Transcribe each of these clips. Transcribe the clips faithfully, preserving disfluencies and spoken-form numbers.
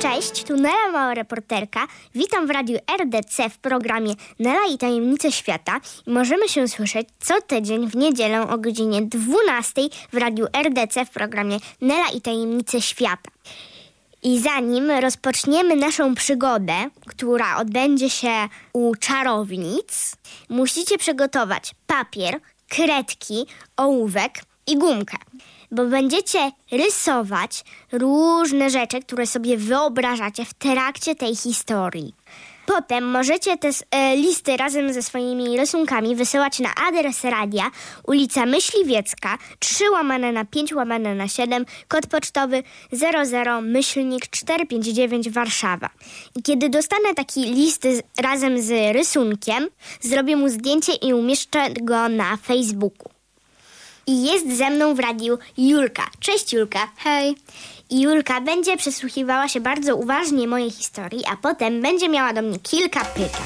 Cześć, tu Nela, mała reporterka. Witam w Radiu R D C w programie Nela i tajemnice świata. I możemy się słyszeć co tydzień w niedzielę o godzinie dwunastej w Radiu R D C w programie Nela i tajemnice świata. I zanim rozpoczniemy naszą przygodę, która odbędzie się u czarownic, musicie przygotować papier, kredki, ołówek i gumkę, bo będziecie rysować różne rzeczy, które sobie wyobrażacie w trakcie tej historii. Potem możecie te e, listy razem ze swoimi rysunkami wysyłać na adres radia ulica Myśliwiecka trzy łamane na pięć łamane na siedem, kod pocztowy zero zero myślnik czterysta pięćdziesiąt dziewięć Warszawa. I kiedy dostanę taki list z, razem z rysunkiem, zrobię mu zdjęcie i umieszczę go na Facebooku. I jest ze mną w radiu Julka. Cześć Julka. Hej. I Julka będzie przysłuchiwała się bardzo uważnie mojej historii, a potem będzie miała do mnie kilka pytań.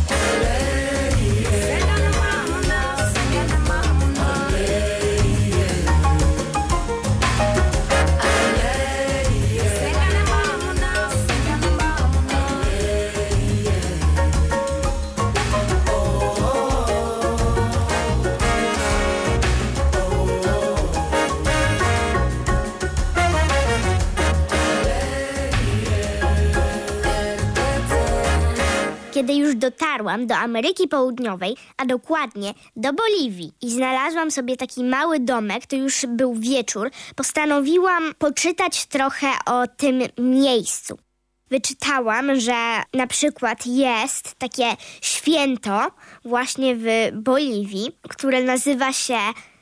Kiedy już dotarłam do Ameryki Południowej, a dokładnie do Boliwii i znalazłam sobie taki mały domek, to już był wieczór, postanowiłam poczytać trochę o tym miejscu. Wyczytałam, że na przykład jest takie święto właśnie w Boliwii, które nazywa się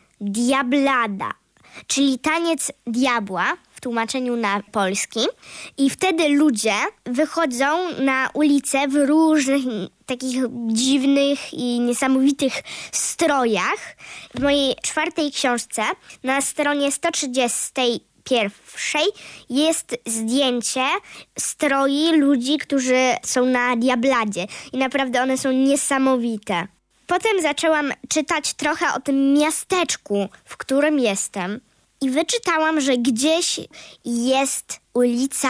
Diablada, czyli taniec diabła w tłumaczeniu na polski. I wtedy ludzie wychodzą na ulicę w różnych takich dziwnych i niesamowitych strojach. W mojej czwartej książce na stronie sto trzydziestej pierwszej jest zdjęcie stroi ludzi, którzy są na Diabladzie. I naprawdę one są niesamowite. Potem zaczęłam czytać trochę o tym miasteczku, w którym jestem. I wyczytałam, że gdzieś jest ulica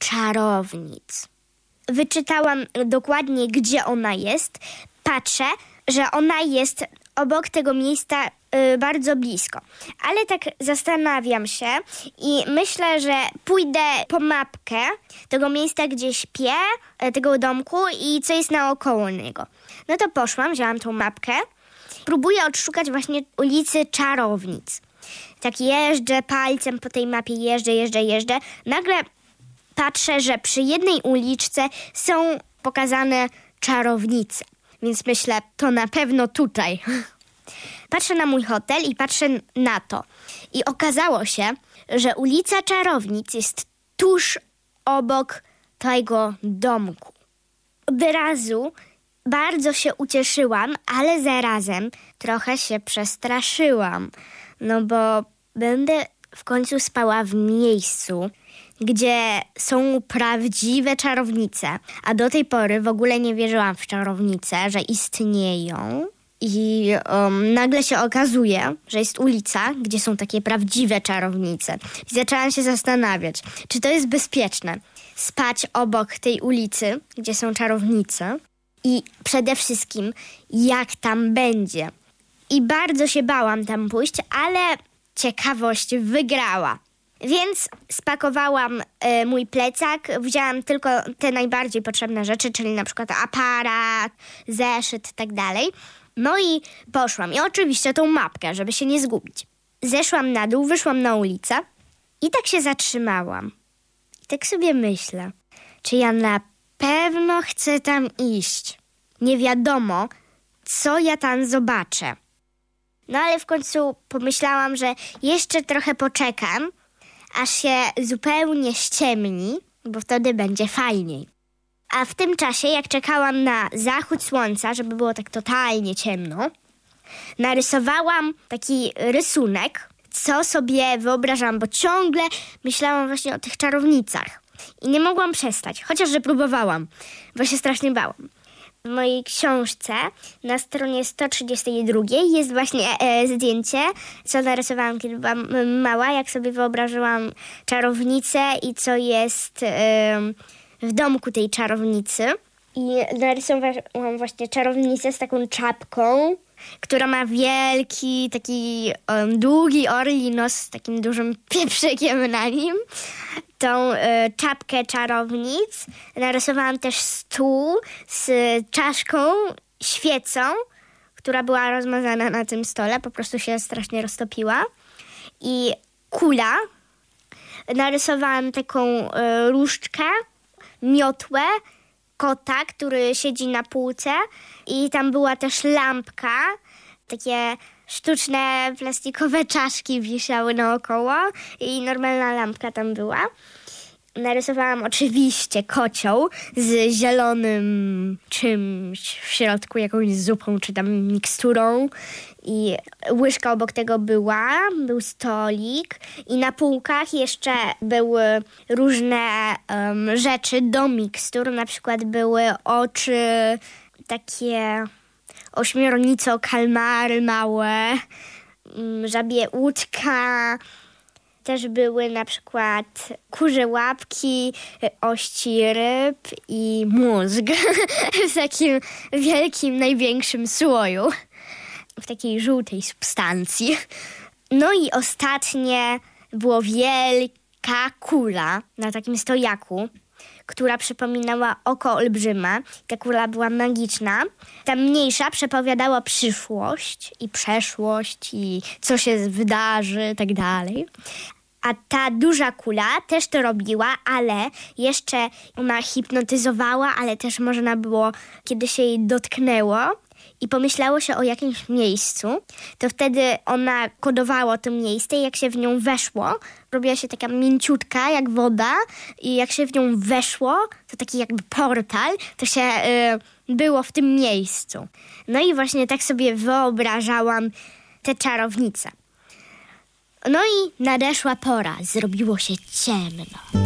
Czarownic. Wyczytałam dokładnie, gdzie ona jest. Patrzę, że ona jest obok tego miejsca y, bardzo blisko. Ale tak zastanawiam się i myślę, że pójdę po mapkę tego miejsca, gdzie śpię, tego domku i co jest naokoło niego. No to poszłam, wzięłam tą mapkę. Próbuję odszukać właśnie ulicy Czarownic. Tak jeżdżę palcem po tej mapie, jeżdżę, jeżdżę, jeżdżę. Nagle patrzę, że przy jednej uliczce są pokazane czarownice. Więc myślę, to na pewno tutaj. Patrzę na mój hotel i patrzę na to. I okazało się, że ulica Czarownic jest tuż obok tego domku. Od razu bardzo się ucieszyłam, ale zarazem trochę się przestraszyłam. No bo będę w końcu spała w miejscu, gdzie są prawdziwe czarownice. A do tej pory w ogóle nie wierzyłam w czarownice, że istnieją. I um, nagle się okazuje, że jest ulica, gdzie są takie prawdziwe czarownice. I zaczęłam się zastanawiać, czy to jest bezpieczne spać obok tej ulicy, gdzie są czarownice. I przede wszystkim, jak tam będzie. I bardzo się bałam tam pójść, ale ciekawość wygrała. Więc spakowałam y, mój plecak, wzięłam tylko te najbardziej potrzebne rzeczy, czyli na przykład aparat, zeszyt i tak dalej. No i poszłam. I oczywiście tą mapkę, żeby się nie zgubić. Zeszłam na dół, wyszłam na ulicę i tak się zatrzymałam. I tak sobie myślę, czy ja na pewno chcę tam iść. Nie wiadomo, co ja tam zobaczę. No ale w końcu pomyślałam, że jeszcze trochę poczekam, aż się zupełnie ściemni, bo wtedy będzie fajniej. A w tym czasie, jak czekałam na zachód słońca, żeby było tak totalnie ciemno, narysowałam taki rysunek, co sobie wyobrażam, bo ciągle myślałam właśnie o tych czarownicach. I nie mogłam przestać, chociaż że próbowałam, bo się strasznie bałam. W mojej książce na stronie sto trzydzieści dwa jest właśnie e, zdjęcie, co narysowałam, kiedy byłam mała, jak sobie wyobrażałam czarownicę i co jest e, w domku tej czarownicy. I narysowałam właśnie czarownicę z taką czapką, która ma wielki, taki um, długi orli nos z takim dużym pieprzykiem na nim. Tą y, czapkę czarownic. Narysowałam też stół z czaszką, świecą, która była rozmazana na tym stole, po prostu się strasznie roztopiła. I kula. Narysowałam taką y, różdżkę, miotłę, kota, który siedzi na półce i tam była też lampka, takie sztuczne plastikowe czaszki wisiały naokoło i normalna lampka tam była. Narysowałam oczywiście kocioł z zielonym czymś w środku, jakąś zupą czy tam miksturą. I łyżka obok tego była, był stolik i na półkach jeszcze były różne um, rzeczy do mikstur. Na przykład były oczy takie ośmiornico kalmary małe, um, żabie łódka. Też były na przykład kurze łapki, ości ryb i mózg w takim wielkim, największym słoju. W takiej żółtej substancji. No i ostatnie było wielka kula na takim stojaku, która przypominała oko olbrzyma. Ta kula była magiczna. Ta mniejsza przepowiadała przyszłość i przeszłość i co się wydarzy, tak dalej. A ta duża kula też to robiła, ale jeszcze ona hipnotyzowała, ale też można było, kiedy się jej dotknęło i pomyślało się o jakimś miejscu, to wtedy ona kodowała to miejsce i jak się w nią weszło, robiła się taka mięciutka jak woda i jak się w nią weszło, to taki jakby portal, to się y, było w tym miejscu. No i właśnie tak sobie wyobrażałam tę czarownicę. No i nadeszła pora, zrobiło się ciemno.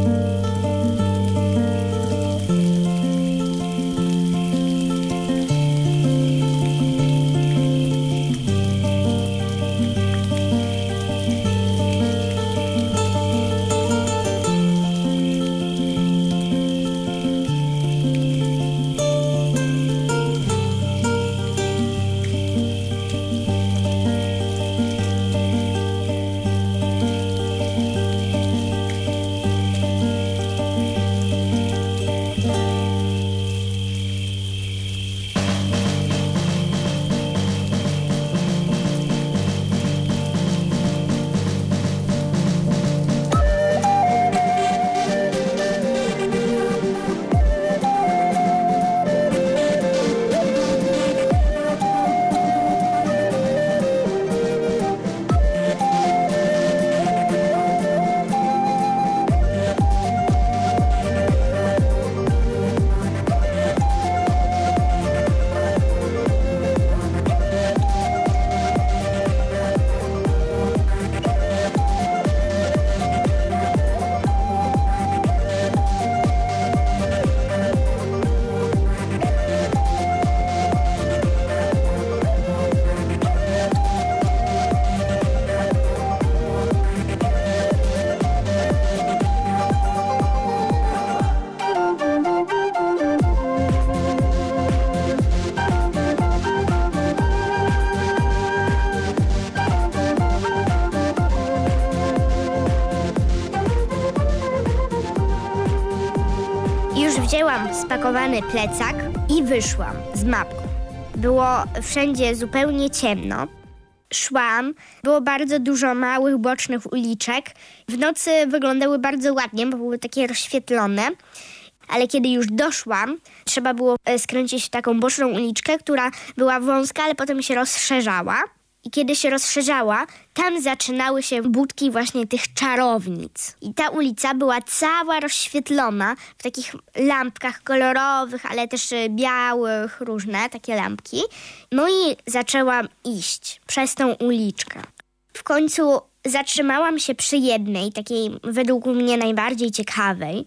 Wzięłam spakowany plecak i wyszłam z mapką. Było wszędzie zupełnie ciemno. Szłam, było bardzo dużo małych, bocznych uliczek. W nocy wyglądały bardzo ładnie, bo były takie rozświetlone. Ale kiedy już doszłam, trzeba było skręcić w taką boczną uliczkę, która była wąska, ale potem się rozszerzała. I kiedy się rozszerzała, tam zaczynały się budki właśnie tych czarownic. I ta ulica była cała rozświetlona w takich lampkach kolorowych, ale też białych, różne takie lampki. No i zaczęłam iść przez tą uliczkę. W końcu zatrzymałam się przy jednej, takiej według mnie najbardziej ciekawej.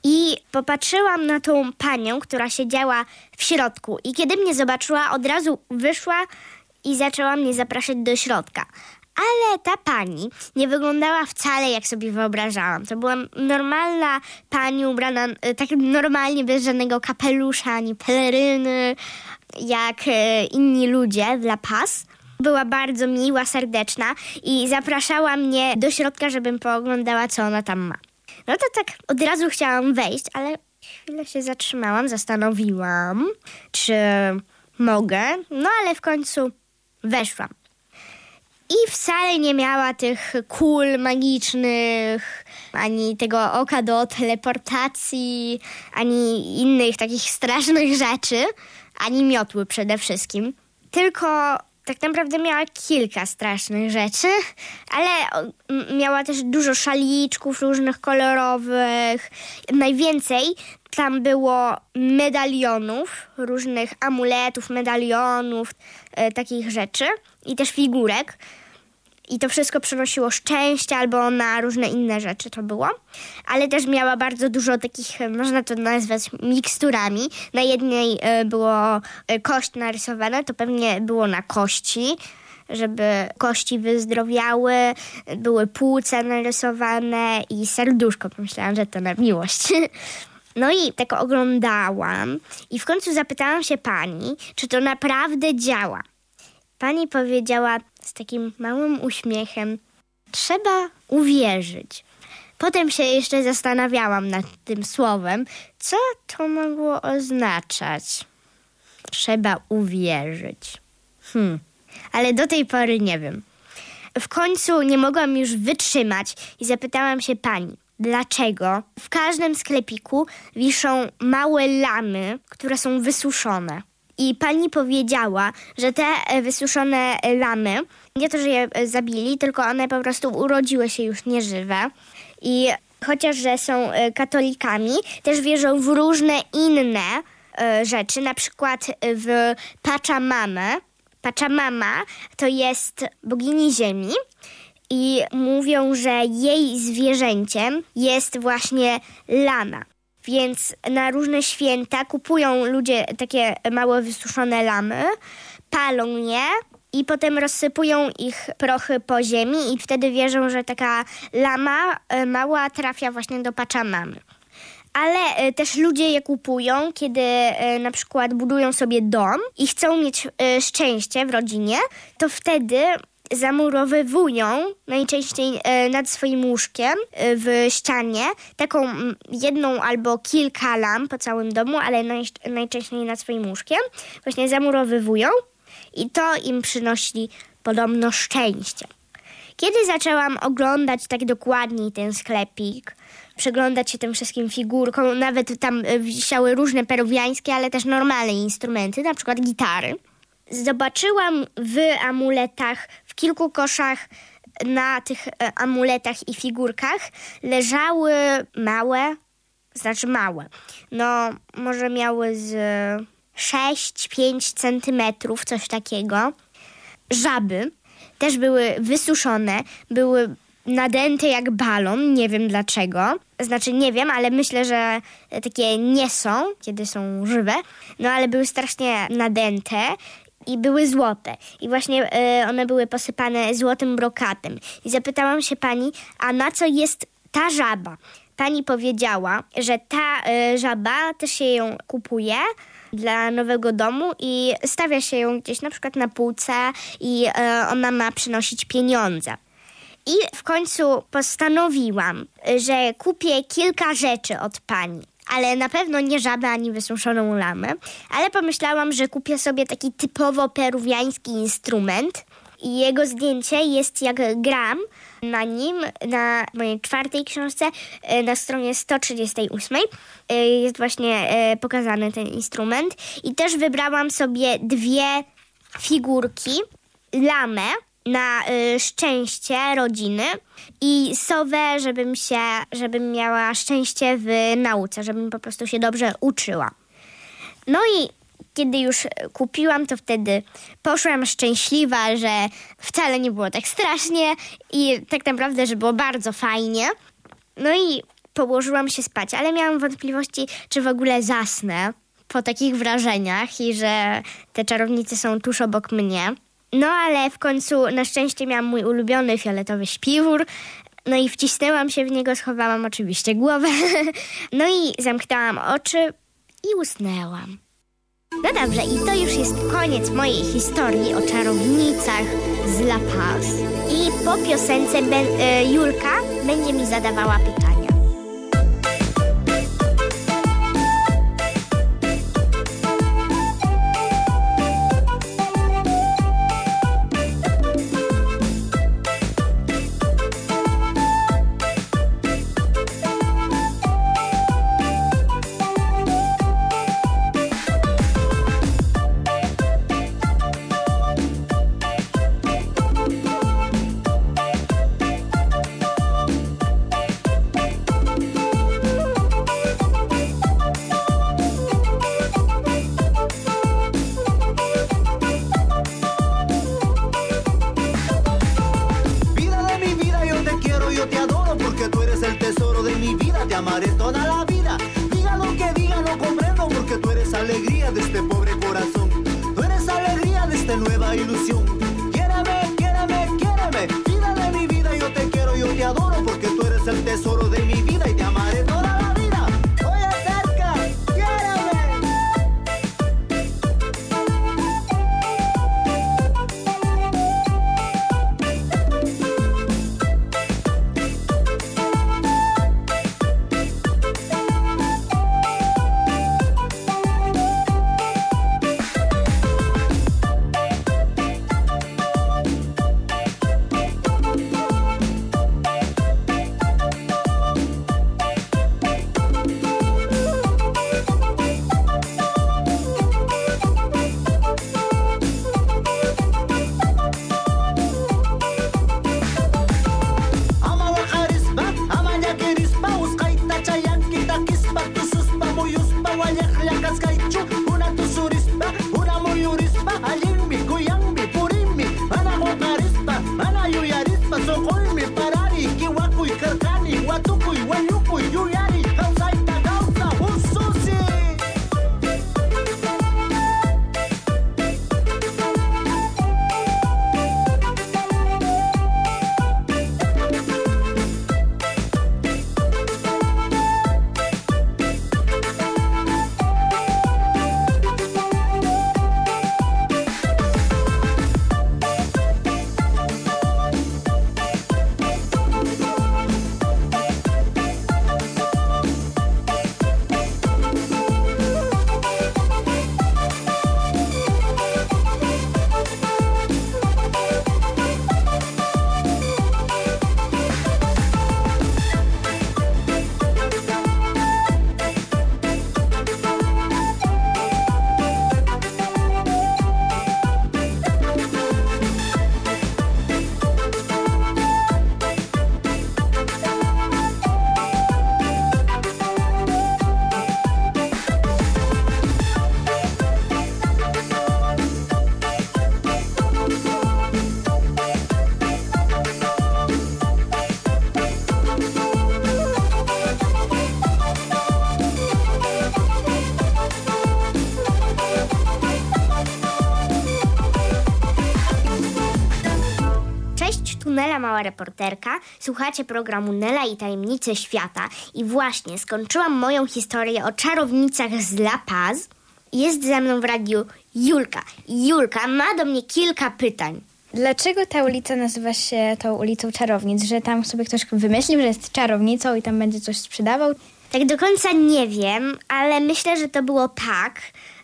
I popatrzyłam na tą panią, która siedziała w środku. I kiedy mnie zobaczyła, od razu wyszła i zaczęła mnie zapraszać do środka. Ale ta pani nie wyglądała wcale, jak sobie wyobrażałam. To była normalna pani ubrana tak normalnie, bez żadnego kapelusza, ani peleryny, jak inni ludzie w La Paz. Była bardzo miła, serdeczna i zapraszała mnie do środka, żebym pooglądała, co ona tam ma. No to tak od razu chciałam wejść, ale chwilę się zatrzymałam, zastanowiłam, czy mogę. No ale w końcu weszłam. I wcale nie miała tych kul magicznych, ani tego oka do teleportacji, ani innych takich strasznych rzeczy, ani miotły przede wszystkim. Tylko tak naprawdę miała kilka strasznych rzeczy, ale miała też dużo szaliczków różnych kolorowych. Najwięcej tam było medalionów, różnych amuletów, medalionów, e, takich rzeczy i też figurek. I to wszystko przynosiło szczęście albo na różne inne rzeczy to było. Ale też miała bardzo dużo takich, można to nazwać miksturami. Na jednej y, było y, kość narysowana, to pewnie było na kości, żeby kości wyzdrowiały. Były płuca narysowane i serduszko. Pomyślałam, że to na miłość. No i tak oglądałam i w końcu zapytałam się pani, czy to naprawdę działa. Pani powiedziała z takim małym uśmiechem: trzeba uwierzyć. Potem się jeszcze zastanawiałam nad tym słowem, co to mogło oznaczać. Trzeba uwierzyć. Hmm, ale do tej pory nie wiem. W końcu nie mogłam już wytrzymać i zapytałam się pani, dlaczego w każdym sklepiku wiszą małe lamy, które są wysuszone. I pani powiedziała, że te wysuszone lamy, nie to, że je zabili, tylko one po prostu urodziły się już nieżywe. I chociaż, że są katolikami, też wierzą w różne inne e, rzeczy, na przykład w Pachamamę. Pachamama to jest bogini ziemi i mówią, że jej zwierzęciem jest właśnie lama. Więc na różne święta kupują ludzie takie małe wysuszone lamy, palą je i potem rozsypują ich prochy po ziemi i wtedy wierzą, że taka lama mała trafia właśnie do Pachamamy. Ale też ludzie je kupują, kiedy na przykład budują sobie dom i chcą mieć szczęście w rodzinie, to wtedy zamurowywują najczęściej nad swoim łóżkiem w ścianie taką jedną albo kilka lamp po całym domu, ale naj- najczęściej nad swoim łóżkiem. Właśnie zamurowywują i to im przynosi podobno szczęście. Kiedy zaczęłam oglądać tak dokładniej ten sklepik, przyglądać się tym wszystkim figurkom, nawet tam wisiały różne peruwiańskie, ale też normalne instrumenty, na przykład gitary, zobaczyłam w amuletach, w kilku koszach na tych amuletach i figurkach leżały małe, znaczy małe, no może miały z sześć pięć centymetrów, coś takiego, żaby. Też były wysuszone, były nadęte jak balon, nie wiem dlaczego. Znaczy nie wiem, ale myślę, że takie nie są, kiedy są żywe. No ale były strasznie nadęte i były złote. I właśnie y, one były posypane złotym brokatem. I zapytałam się pani, a na co jest ta żaba? Pani powiedziała, że ta y, żaba też się ją kupuje dla nowego domu i stawia się ją gdzieś na przykład na półce i y, ona ma przynosić pieniądze. I w końcu postanowiłam, że kupię kilka rzeczy od pani. Ale na pewno nie żabę ani wysuszoną lamę. Ale pomyślałam, że kupię sobie taki typowo peruwiański instrument. I jego zdjęcie jest jak gram na nim, na mojej czwartej książce, na stronie sto trzydziestej ósmej. Jest właśnie pokazany ten instrument. I też wybrałam sobie dwie figurki, lamę na y, szczęście rodziny i sowę, żebym się, żebym miała szczęście w nauce, żebym po prostu się dobrze uczyła. No i kiedy już kupiłam, to wtedy poszłam szczęśliwa, że wcale nie było tak strasznie i tak naprawdę, że było bardzo fajnie. No i położyłam się spać, ale miałam wątpliwości, czy w ogóle zasnę po takich wrażeniach i że te czarownice są tuż obok mnie. No ale w końcu na szczęście miałam mój ulubiony fioletowy śpiwór. No i wcisnęłam się w niego, schowałam oczywiście głowę. No i zamknęłam oczy i usnęłam. No dobrze, i to już jest koniec mojej historii o czarownicach z La Paz. I po piosence ben, e, Julka będzie mi zadawała pytania. Amaré toda la vida. Diga lo que diga, no comprendo porque tú eres alegría de este pobre corazón. Tú eres alegría de esta nueva ilusión. Quiérame, quiérame, quiérame. Vida de mi vida, yo te quiero, yo te adoro porque tú eres el tesoro de mi vida y te amaré toda la vida. Oye, cerca, quiérame. Nela, mała reporterka. Słuchacie programu Nela i tajemnice świata. I właśnie skończyłam moją historię o czarownicach z La Paz. Jest ze mną w radiu Julka. Julka ma do mnie kilka pytań. Dlaczego ta ulica nazywa się tą ulicą czarownic? Że tam sobie ktoś wymyślił, że jest czarownicą i tam będzie coś sprzedawał? Tak do końca nie wiem, ale myślę, że to było tak,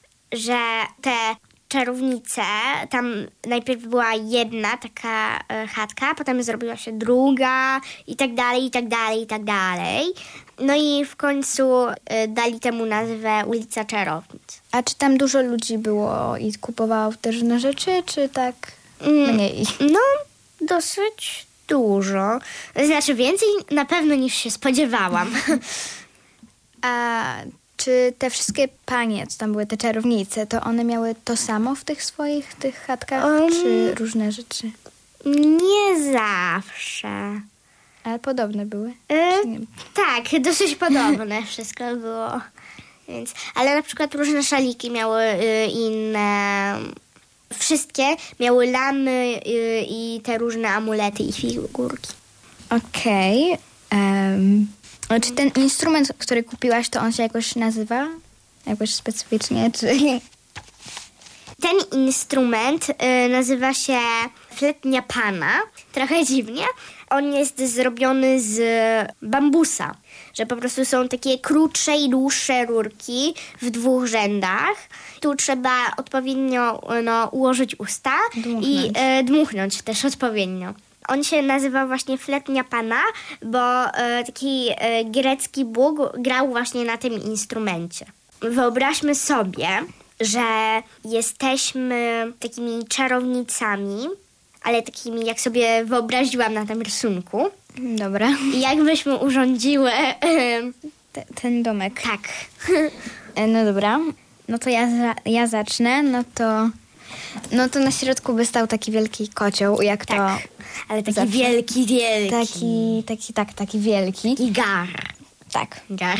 że te czarownice, tam najpierw była jedna taka e, chatka, potem zrobiła się druga i tak dalej, i tak dalej, i tak dalej. No i w końcu e, dali temu nazwę ulica Czarownic. A czy tam dużo ludzi było i kupowało te różne rzeczy, czy tak mniej? No, dosyć dużo. Znaczy więcej na pewno niż się spodziewałam. A czy te wszystkie panie, co tam były, te czarownice, to one miały to samo w tych swoich tych chatkach, um, czy różne rzeczy? Nie zawsze. Ale podobne były? E, Czy nie? tak, dosyć podobne wszystko było. Więc, ale na przykład różne szaliki miały y, inne... Wszystkie miały lamy y, i te różne amulety i figurki. Okej. em, a czy ten instrument, który kupiłaś, to on się jakoś nazywa? Jakoś specyficznie, czy... Ten instrument y, nazywa się fletnia pana. Trochę dziwnie. On jest zrobiony z bambusa. Że po prostu są takie krótsze i dłuższe rurki w dwóch rzędach. Tu trzeba odpowiednio no, ułożyć usta Dmuchnąć. i y, dmuchnąć też odpowiednio. On się nazywa właśnie fletnia pana, bo y, taki y, grecki bóg grał właśnie na tym instrumencie. Wyobraźmy sobie, że jesteśmy takimi czarownicami, ale takimi, jak sobie wyobraziłam na tym rysunku. Dobra. I jakbyśmy urządziły... em, Te, ten domek. tak. E, No dobra. No to ja, za, ja zacznę. No to... No to na środku by stał taki wielki kocioł, jak to... Tak. Ale taki zawsze. wielki, wielki. Taki, taki, tak, taki wielki. I gar. Tak. Gar.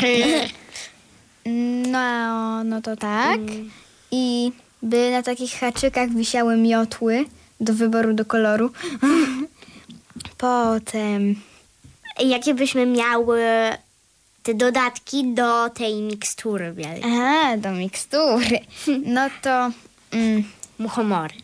No, no to tak. Mm. I by na takich haczykach wisiały miotły do wyboru, do koloru. Potem... Jakie byśmy miały te dodatki do tej mikstury wielkiej. Aha, do mikstury. No to... Mm, Muchomory.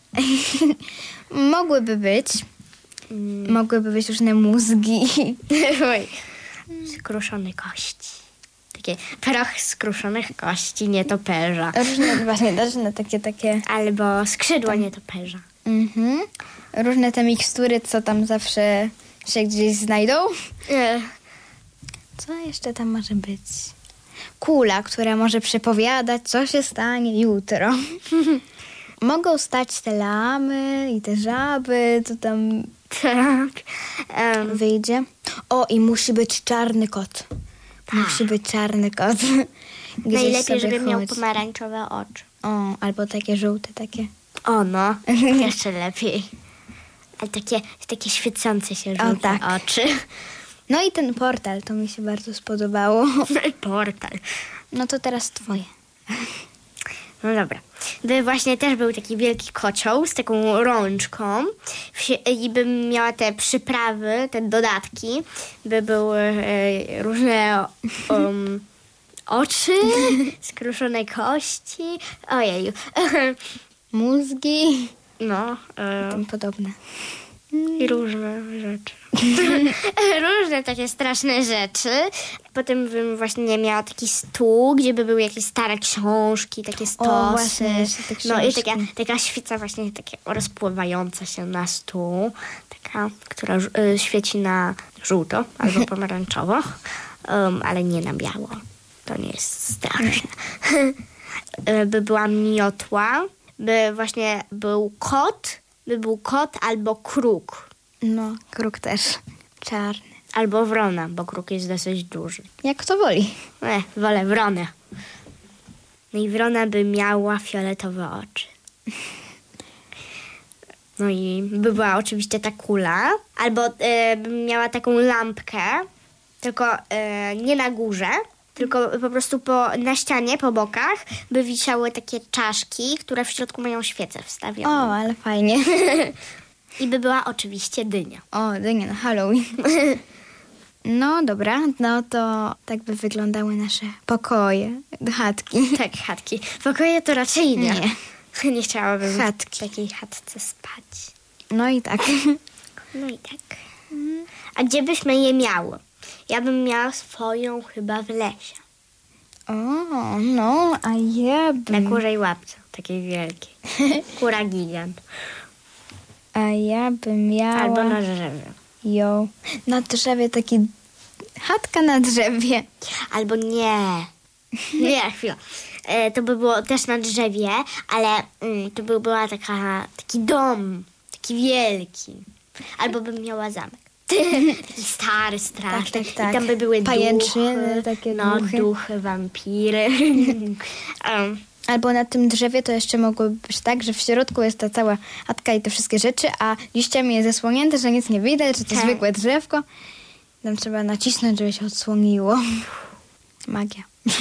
mogłyby być. Mm. Mogłyby być różne mózgi. Oj. Skruszone kości. Takie proch skruszonych kości nietoperza. Różne, właśnie, różne takie, takie... Albo skrzydła nietoperza. Mhm. Różne te mikstury, co tam zawsze się gdzieś znajdą. E, Co jeszcze tam może być? Kula, która może przepowiadać, co się stanie jutro. Mogą stać te lamy i te żaby, co tam tak. Em, wyjdzie. O, i musi być czarny kot. Musi być czarny kot. Gdzieś najlepiej, sobie żeby miał chodzi. pomarańczowe oczy. O, albo takie żółte, takie. O no, jeszcze lepiej. Ale takie, takie świecące się żółte tak. oczy. No i ten portal, to mi się bardzo spodobało. Portal. No to teraz twoje. No dobra. By właśnie też był taki wielki kocioł z taką rączką Wsi- i bym miała te przyprawy, te dodatki, by były e, różne um, oczy, skruszone kości, ojeju. Mózgi No, e, i tym podobne. i różne rzeczy. Różne takie straszne rzeczy. Potem bym właśnie miała taki stół, gdzie by były jakieś stare książki, takie stosy. właśnie, jeszcze te no i książki. taka, taka świeca właśnie takie rozpływająca się na stół. Taka, która y, świeci na żółto albo pomarańczowo, um, ale nie na biało. To nie jest straszne. Y, by była miotła, by właśnie był kot, by był kot albo kruk. No, kruk też. Czarny. Albo wrona, bo kruk jest dosyć duży. Jak kto woli. E, wolę wronę. No i wrona by miała fioletowe oczy. No i by była oczywiście ta kula. Albo e, bym miała taką lampkę, tylko e, nie na górze, tylko po prostu po, na ścianie, po bokach, by wisiały takie czaszki, które w środku mają świecę wstawioną. O, ale fajnie. I by była oczywiście dynia. O, dynia na Halloween. No dobra, no to tak by wyglądały nasze pokoje, chatki. Tak, chatki. Pokoje to raczej nie. Nie. Nie chciałabym Chatki. w takiej chatce spać. No i tak. No i tak. A gdzie byśmy je miały? Ja bym miała swoją chyba w lesie. O, no, a ja Na bym... kurzej łapce, takiej wielkiej. Kura gigant. A ja bym miała... Albo na drzewie. ją na drzewie, taki... Chatka na drzewie. Albo nie. Nie, chwila. E, to by było też na drzewie, ale mm, to by była taka, taki dom, taki wielki. Albo bym miała zamek. Taki stary, straszny. Tak, tak, tak. I tam by były Pajęczyny, duchy. takie no, duchy. duchy, wampiry. um, Albo na tym drzewie to jeszcze mogłoby być tak, że w środku jest ta cała chatka i te wszystkie rzeczy, a liściami jest zasłonięte, że nic nie widać, że to Tak. zwykłe drzewko. Tam trzeba nacisnąć, żeby się odsłoniło. Magia.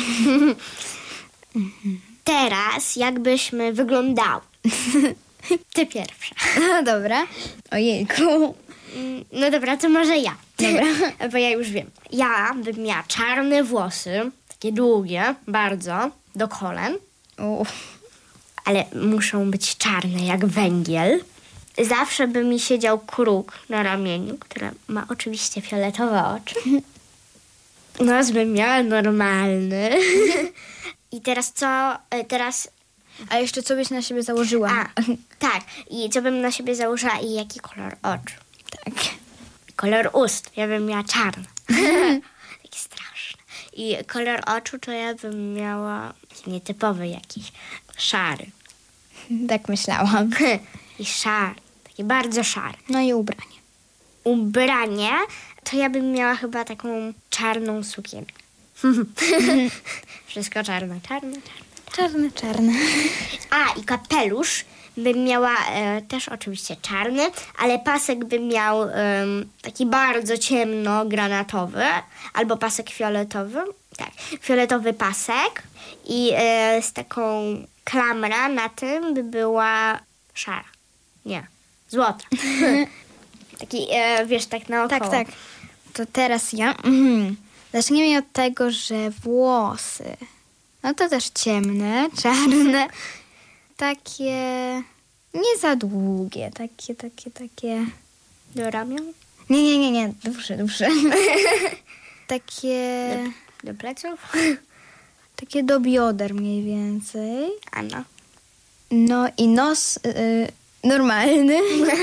Teraz jakbyśmy wyglądały. Ty pierwsza. No dobra. Ojejku. Mm, No dobra, to może ja. Dobra. Bo ja już wiem. Ja bym miała czarne włosy, takie długie, bardzo, do kolen, U. ale muszą być czarne jak węgiel. Zawsze by mi siedział kruk na ramieniu, który ma oczywiście fioletowe oczy. Nos bym miała normalny. I teraz co? E, Teraz... A jeszcze co byś na siebie założyła? A, tak. I co bym na siebie założyła i jaki kolor oczu? Tak. Kolor ust. Ja bym miała czarny. Taki straszny. I kolor oczu to ja bym miała taki nietypowy jakiś. Szary. Tak myślałam. I szary. Taki bardzo szary. No i ubranie. Ubranie to ja bym miała chyba taką czarną sukienkę. Wszystko czarne, czarne, czarne. Czarne, czarne. A, i kapelusz bym miała e, też oczywiście czarny, ale pasek bym miał em, taki bardzo ciemno-granatowy, albo pasek fioletowy. Tak, fioletowy pasek i e, z taką klamra na tym by była szara. Nie, złota. Taki, e, wiesz, tak naokoło. Tak, tak. To teraz ja. Mhm. Zacznijmy od tego, że włosy. No to też ciemne, czarne. Takie nie za długie. Takie, takie, takie. Do ramion? Nie, nie, nie, nie. Dłuższe, dłuższe. Takie. Do pleców? Takie do bioder mniej więcej. A no. No i nos y, normalny.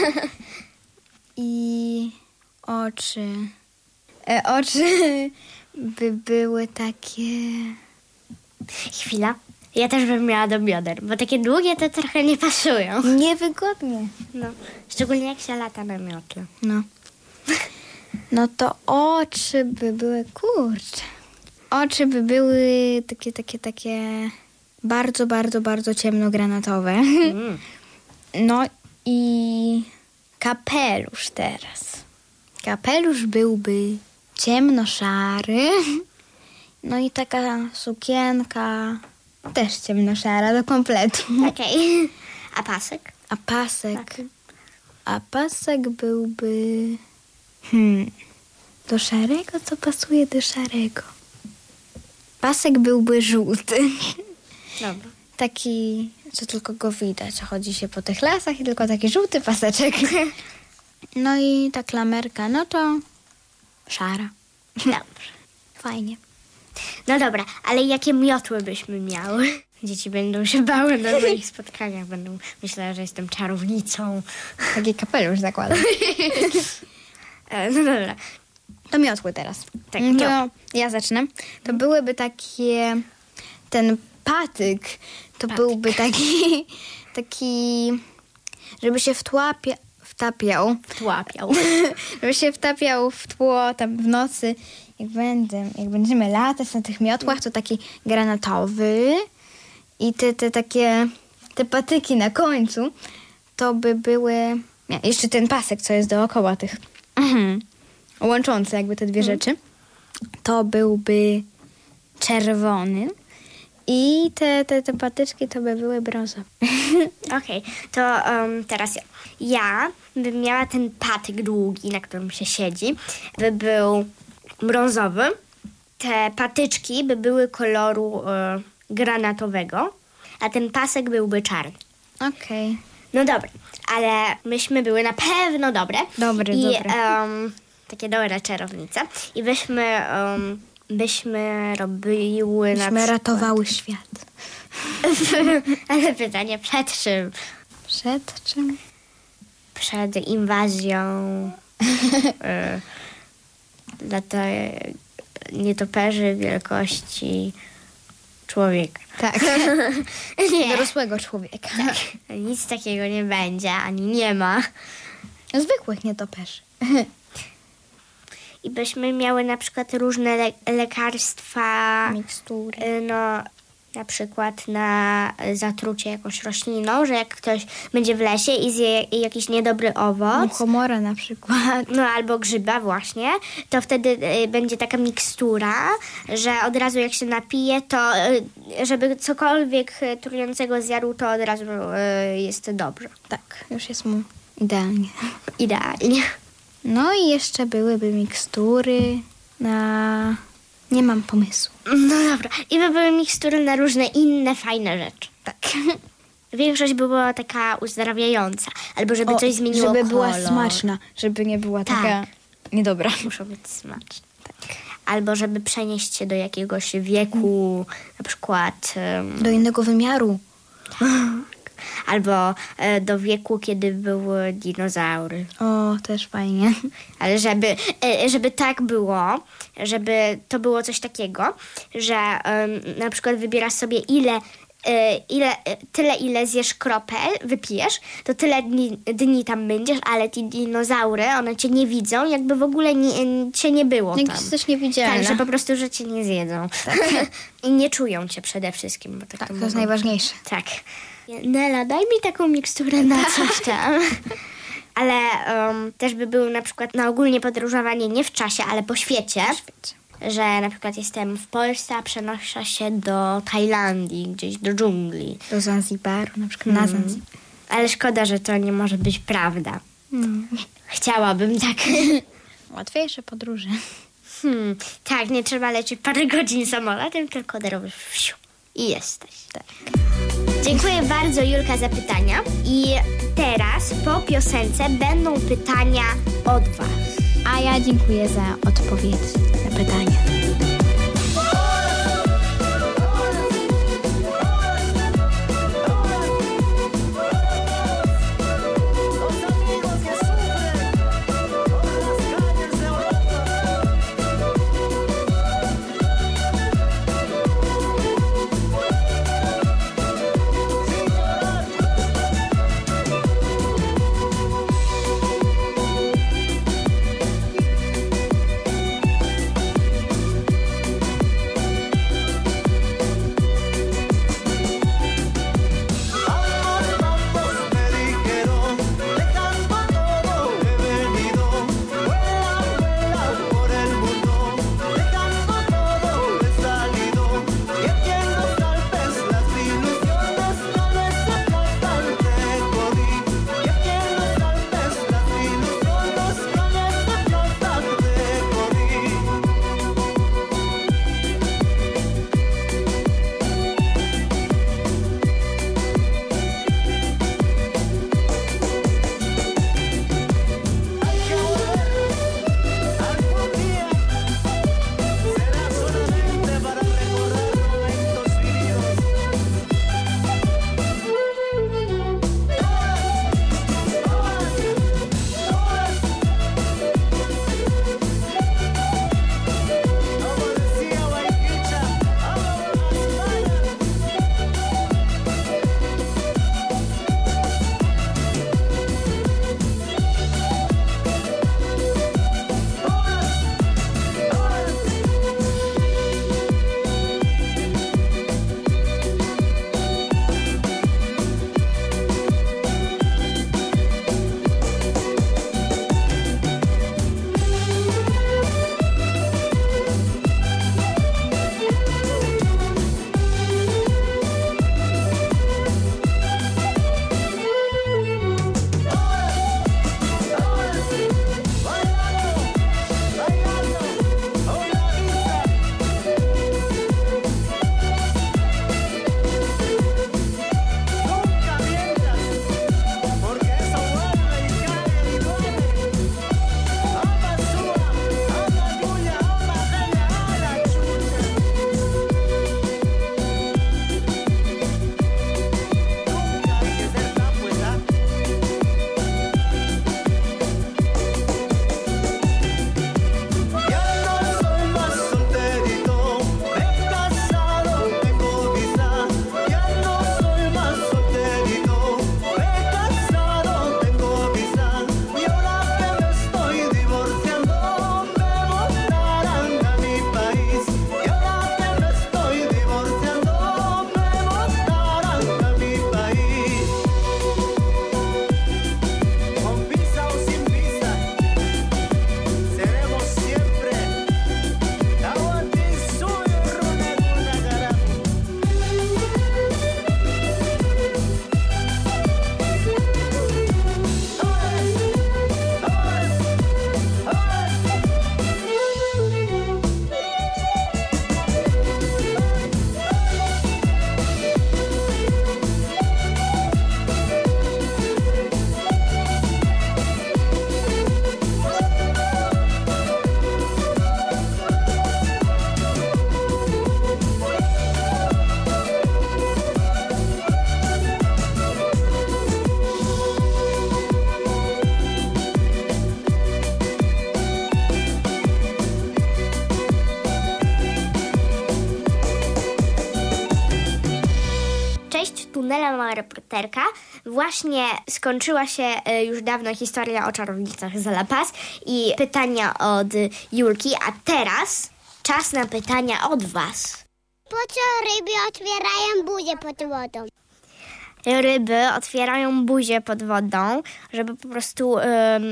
I oczy. E, oczy by były takie... Chwila. Ja też bym miała do bioder, bo takie długie to trochę nie pasują. Niewygodnie. No, szczególnie jak się lata na miotle. No. No to oczy by były... Kurczę. Oczy by były takie, takie, takie... Bardzo, bardzo, bardzo ciemnogranatowe. Mm. No i kapelusz teraz. Kapelusz byłby ciemnoszary. No i taka sukienka też ciemnoszara do kompletu. Okej. A pasek? A pasek? Tak. A pasek byłby... Hmm... Do szarego? Co pasuje do szarego? Pasek byłby żółty. Dobra. Taki, co tylko go widać. Chodzi się po tych lasach i tylko taki żółty paseczek. No i ta klamerka, no to szara. Dobrze. Fajnie. No dobra, ale jakie miotły byśmy miały? Dzieci będą się bały na moich spotkaniach. Będą myślały, że jestem czarownicą. Taki kapelusz zakładam. E, No dobra. To miotły teraz. Tak, Mm, to miotły. ja zacznę. To byłyby takie... Ten patyk to Patyk. byłby taki... Taki... Żeby się wtłapia, wtapiał. Tłapiał. Żeby się wtapiał w tło tam w nocy. Jak, będę, jak będziemy latać na tych miotłach, to taki granatowy. I te, te takie... Te patyki na końcu to by były... Nie, jeszcze ten pasek, co jest dookoła tych... Mhm. Łączący jakby te dwie rzeczy. To byłby czerwony. I te, te, te patyczki to by były brązowe. Okej, to um, teraz ja. Ja bym miała ten patyk długi, na którym się siedzi, by był brązowy. Te patyczki by były koloru e, granatowego, a ten pasek byłby czarny. Okej. No dobra, ale myśmy były na pewno dobre. Dobre, I, dobre. Um, takie dobre czarownice. I byśmy, um, byśmy robiły na Myśmy przykład... ratowały świat. Ale pytanie przed czym? Przed czym? Przed inwazją y, lata, nietoperzy wielkości człowieka. Tak. Nie, Dorosłego człowieka. nic takiego nie będzie, ani nie ma. Zwykłych nietoperzy. I byśmy miały na przykład różne le- lekarstwa, Mikstury. y, no, na przykład na zatrucie jakąś rośliną, że jak ktoś będzie w lesie i zje jakiś niedobry owoc, Muchomora na przykład. no albo grzyba właśnie, to wtedy y, będzie taka mikstura, że od razu jak się napije, to y, żeby cokolwiek y, trującego zjadł, to od razu y, jest dobrze. Tak, już jest mu idealnie. Idealnie. No i jeszcze byłyby mikstury na... Nie mam pomysłu. No dobra. I by były mikstury na różne inne fajne rzeczy. Tak. Większość by była taka uzdrawiająca. Albo żeby coś zmieniło żeby kolor. była smaczna, żeby nie była Tak. taka niedobra. Muszą być smaczne. Tak. Albo żeby przenieść się do jakiegoś wieku, na przykład... Um, Do innego wymiaru. albo e, do wieku, kiedy były dinozaury. O, też fajnie. Ale żeby, e, żeby tak było, żeby to było coś takiego, że em, na przykład wybierasz sobie ile, e, ile, e, tyle ile zjesz kropel, wypijesz, to tyle dni, dni tam będziesz, ale ci dinozaury, one cię nie widzą, jakby w ogóle nie, cię nie było Jak tam. jesteś niewidzialna. Tak, że po prostu, że cię nie zjedzą. I nie czują cię przede wszystkim. Bo tak Tak, to mogą. jest najważniejsze. Tak. Nela, daj mi taką miksturę na coś tam. Ale um, też by było na przykład na ogólnie podróżowanie nie w czasie, ale po świecie. Że na przykład jestem w Polsce, a przenoszę się do Tajlandii, gdzieś do dżungli. Do Zanzibaru, na przykład na Zanzibar. Ale szkoda, że to nie może być prawda. Hmm. Chciałabym tak. Łatwiejsze podróże. Hmm, tak, nie trzeba lecieć parę godzin samolotem, tylko robisz wsiu i jesteś. Tak. Dziękuję bardzo, Julka, za pytania. I teraz po piosence będą pytania od was. A ja dziękuję za odpowiedź na pytanie. Nela Mała Reporterka. Właśnie skończyła się już dawno historia o czarownicach z La Paz i pytania od Julki, a teraz czas na pytania od was. Po co ryby otwierają buzię pod wodą? Ryby otwierają buzię pod wodą, żeby po prostu um,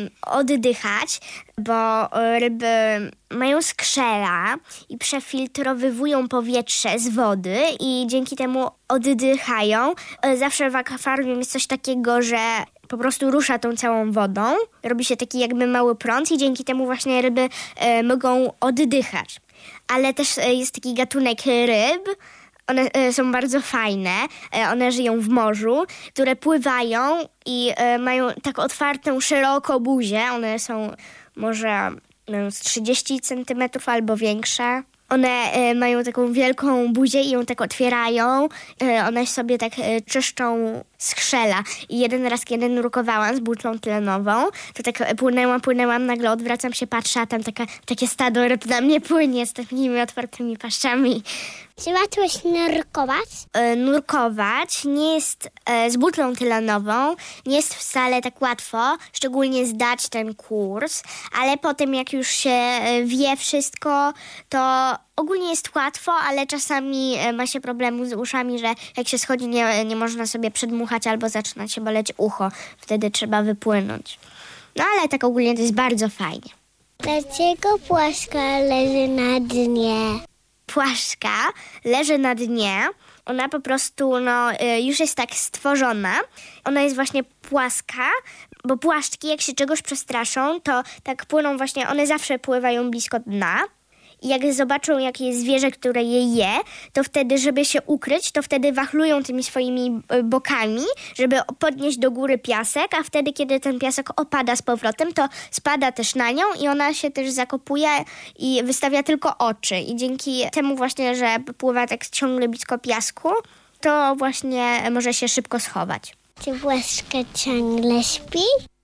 oddychać, bo ryby mają skrzela i przefiltrowywują powietrze z wody i dzięki temu oddychają. Zawsze w akwarium jest coś takiego, że po prostu rusza tą całą wodą, robi się taki jakby mały prąd i dzięki temu właśnie ryby e, mogą oddychać. Ale też jest taki gatunek ryb, one e, są bardzo fajne, e, one żyją w morzu, które pływają i e, mają tak otwartą, szeroko buzię. One są może no, z trzydzieści centymetrów albo większe. One e, mają taką wielką buzię i ją tak otwierają. E, one sobie tak e, czyszczą skrzela. I jeden raz, kiedy nurkowałam z butlą tlenową, to tak płynęłam, płynęłam, nagle odwracam się, patrzę, a tam taka, takie stado ryb na mnie płynie z takimi otwartymi paszczami. Czy łatwo jest nurkować? E, nurkować nie jest e, z butlą tylenową, nie jest wcale tak łatwo, szczególnie zdać ten kurs, ale potem jak już się e, wie wszystko, to ogólnie jest łatwo, ale czasami e, ma się problemu z uszami, że jak się schodzi, nie, nie można sobie przedmuchać albo zaczyna się boleć ucho. Wtedy trzeba wypłynąć. No ale tak ogólnie to jest bardzo fajnie. Dlaczego płaszka leży na dnie? Płaszczka leży na dnie. Ona po prostu no, już jest tak stworzona. Ona jest właśnie płaska, bo płaszczki jak się czegoś przestraszą, to tak płyną właśnie, one zawsze pływają blisko dna. I jak zobaczą jakieś zwierzę, które je je, to wtedy, żeby się ukryć, to wtedy wachlują tymi swoimi bokami, żeby podnieść do góry piasek, a wtedy, kiedy ten piasek opada z powrotem, to spada też na nią i ona się też zakopuje i wystawia tylko oczy. I dzięki temu właśnie, że pływa tak ciągle blisko piasku, to właśnie może się szybko schować. Czy płaszczka ciągle śpi?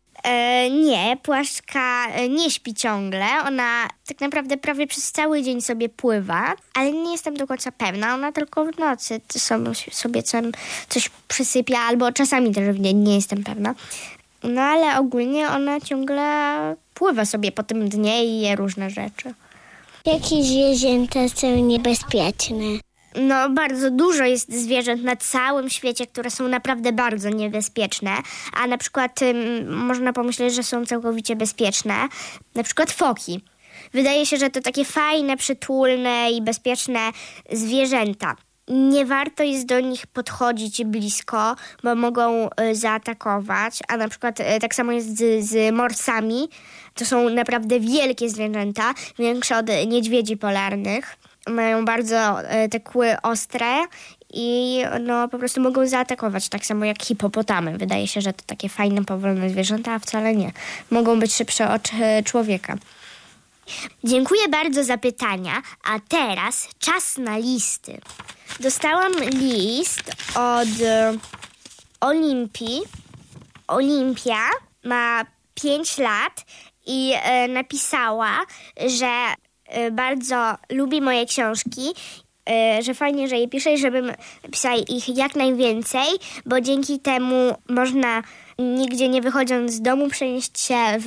E, nie, płaszczka nie śpi ciągle. Ona tak naprawdę prawie przez cały dzień sobie pływa, ale nie jestem do końca pewna. Ona tylko w nocy sobie coś przysypia, albo czasami też w dzień, nie jestem pewna. No ale ogólnie ona ciągle pływa sobie po tym dnie i je różne rzeczy. Jakie zwierzęta są niebezpieczne? No, bardzo dużo jest zwierząt na całym świecie, które są naprawdę bardzo niebezpieczne, a na przykład ym, można pomyśleć, że są całkowicie bezpieczne. Na przykład foki. Wydaje się, że to takie fajne, przytulne i bezpieczne zwierzęta. Nie warto jest do nich podchodzić blisko, bo mogą y, zaatakować, a na przykład y, tak samo jest z, z morsami. To są naprawdę wielkie zwierzęta, większe od niedźwiedzi polarnych. Mają bardzo e, te kły ostre i no, po prostu mogą zaatakować, tak samo jak hipopotamy. Wydaje się, że to takie fajne, powolne zwierzęta, a wcale nie. Mogą być szybsze od e, człowieka. Dziękuję bardzo za pytania, a teraz czas na listy. Dostałam list od e, Olimpii. Olimpia ma pięć lat i e, napisała, że bardzo lubi moje książki, że fajnie, że je piszę i żebym pisała ich jak najwięcej, bo dzięki temu można nigdzie nie wychodząc z domu przenieść się w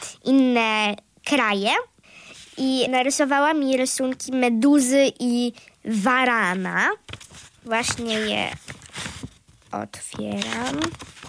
inne kraje. I narysowała mi rysunki meduzy i warana. Właśnie je otwieram.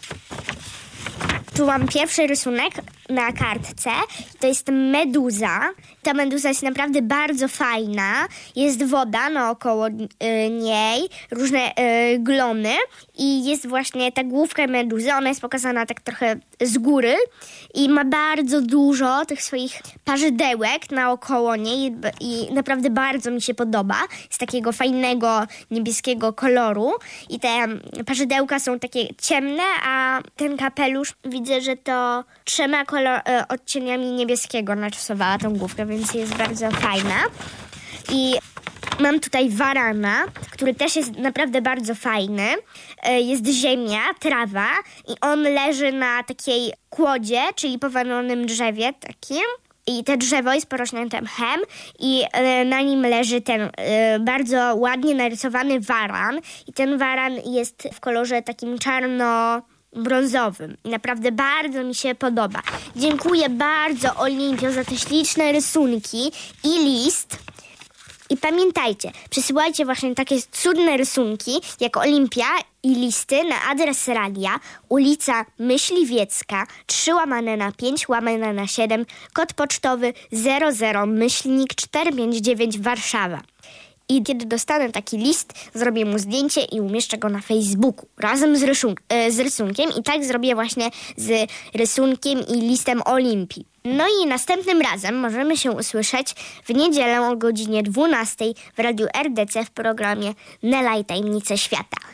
Tu mam pierwszy rysunek na kartce. To jest meduza. Ta meduza jest naprawdę bardzo fajna. Jest woda naokoło y, niej, różne y, glony i jest właśnie ta główka meduzy. Ona jest pokazana tak trochę z góry i ma bardzo dużo tych swoich parzydełek naokoło niej i naprawdę bardzo mi się podoba. Z takiego fajnego niebieskiego koloru i te parzydełka są takie ciemne, a ten kapelusz widzę, że to trzema kolor- odcieniami niebieskiego narysowała tą główkę, więc jest bardzo fajna. I mam tutaj warana, który też jest naprawdę bardzo fajny. Jest ziemia, trawa i on leży na takiej kłodzie, czyli powalonym drzewie takim. I te drzewo jest porośnięte mchem i e, na nim leży ten e, bardzo ładnie narysowany waran. I ten waran jest w kolorze takim czarno-brązowym. I naprawdę bardzo mi się podoba. Dziękuję bardzo Olimpio za te śliczne rysunki i list. I pamiętajcie, przesyłajcie właśnie takie cudne rysunki jak Olimpia i listy na adres radia ulica Myśliwiecka trzy łamane na pięć łamane na siedem, kod pocztowy zero zero myślnik czterysta pięćdziesiąt dziewięć Warszawa. I kiedy dostanę taki list, zrobię mu zdjęcie i umieszczę go na Facebooku razem z, rysun- e, z rysunkiem. I tak zrobię właśnie z rysunkiem i listem Olimpii. No i następnym razem możemy się usłyszeć w niedzielę o godzinie dwunastej w Radiu R D C w programie Nela i Tajemnice Świata.